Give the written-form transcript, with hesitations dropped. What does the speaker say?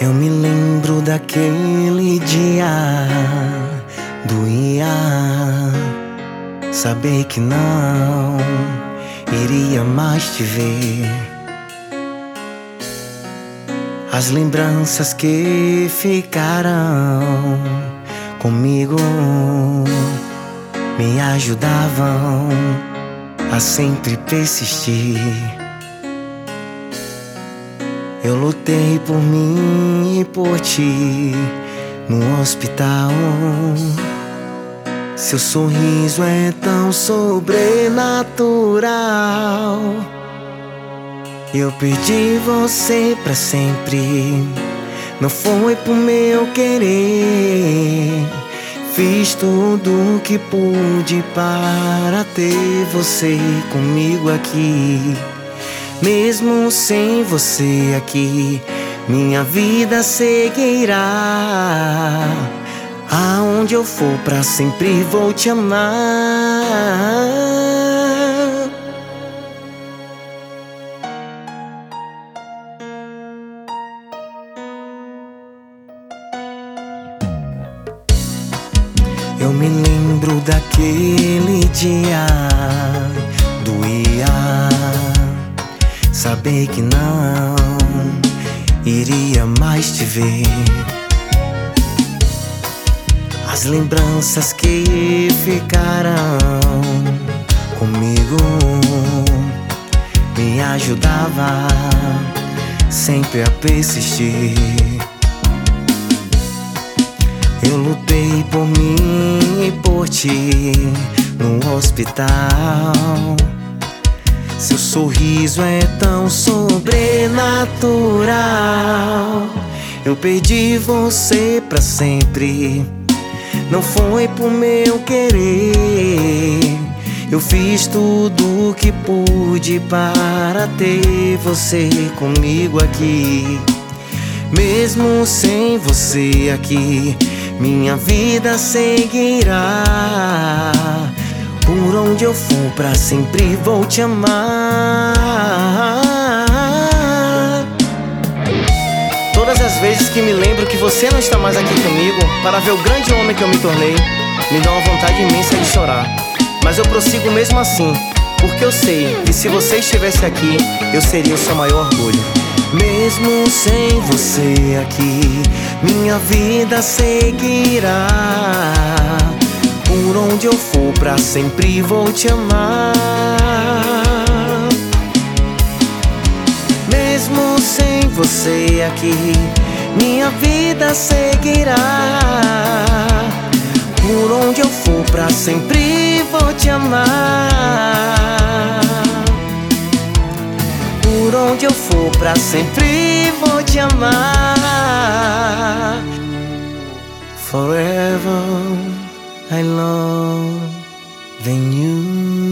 Eu me lembro daquele dia, doía saber que não iria mais te ver. As lembranças que ficaram comigo me ajudavam a sempre persistir. Eu lutei por mim e por ti no hospital. Seu sorriso é tão sobrenatural. Eu perdi você pra sempre. Não foi por meu querer. Fiz tudo o que pude para ter você comigo aqui. Mesmo sem você aqui, minha vida seguirá. Aonde eu for, pra sempre vou te amar. Eu me lembro daquele dia, doía saber que não iria mais te ver. As lembranças que ficaram comigo me ajudavam sempre a persistir. Eu lutei por mim e por ti no hospital. Seu sorriso é tão sobrenatural. Eu perdi você pra sempre. Não foi por meu querer. Eu fiz tudo o que pude para ter você comigo aqui. Mesmo sem você aqui, minha vida seguirá. Por onde eu for, pra sempre vou te amar. Todas as vezes que me lembro que você não está mais aqui comigo, para ver o grande homem que eu me tornei, me dá uma vontade imensa de chorar. Mas eu prossigo mesmo assim, porque eu sei que se você estivesse aqui, eu seria o seu maior orgulho. Mesmo sem você aqui, minha vida seguirá. Por onde eu for, pra sempre vou te amar. Mesmo sem você aqui, minha vida seguirá. Por onde eu for, pra sempre vou te amar. Por onde eu for, pra sempre vou te amar. Forever I love you.